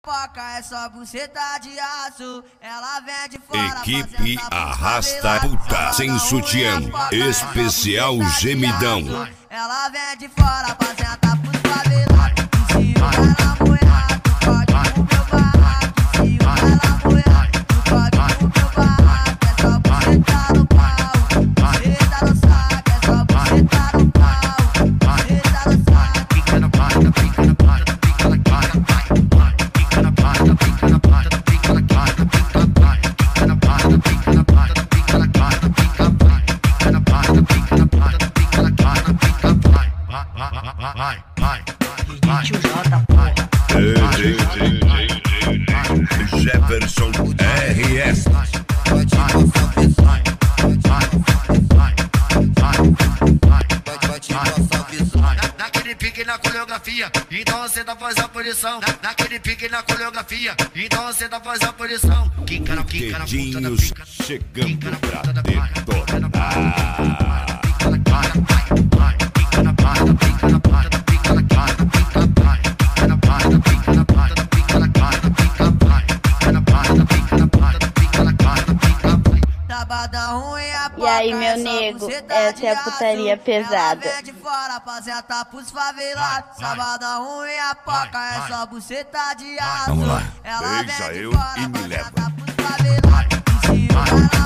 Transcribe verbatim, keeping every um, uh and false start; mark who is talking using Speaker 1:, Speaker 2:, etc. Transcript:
Speaker 1: Foca é só buceta de aço, ela vem de fora.
Speaker 2: Equipe Arrasta Puta sem sutiã, especial gemidão.
Speaker 1: Ela vem de fora pra sentar pros favelados. E se o cara moer, tu pode pro meu barraco. E se o cara moer, tu pode pro meu barraco. É só buceta no pau, buceta no saco. É só buceta no pau, buceta no saco.
Speaker 3: Pica na porta, pica na porta, pica na porta, pica na porta, pica na porta, pica na porta, pica na porta, pica na porta, pica na porta, pica na porta, pica na porta, pica na porta, pica vai, vai, vai, vai, vai.
Speaker 1: Tio J, porra.
Speaker 2: Jefferson R S.
Speaker 3: Naquele pique na coreografia, então você tá faz a posição. Naquele pique na coreografia, então você tá faz a posição. Quica na pica na ponta da pica,
Speaker 2: chegando pra
Speaker 3: pica na
Speaker 2: detonar.
Speaker 3: pica na cara, vai, pica na porta, pica na porta, pica na cara, pica vai, pica na porta, pica na porta, pica na cara, pica vai, pica na porta, pica na porta, pica na cara, pica vai.
Speaker 1: Sabadão ruim a
Speaker 4: E aí, meu nego, essa é a putaria pesada.
Speaker 1: Ela vem de fora pra sentar pros favelados. Sabadão ruim a poca, é só buceta de aço.
Speaker 2: Vamos lá.
Speaker 1: Ela
Speaker 2: Beija
Speaker 1: vem de
Speaker 2: eu
Speaker 1: fora
Speaker 2: e me
Speaker 1: pra
Speaker 2: leva.
Speaker 1: sentar pros favelados. E se o cara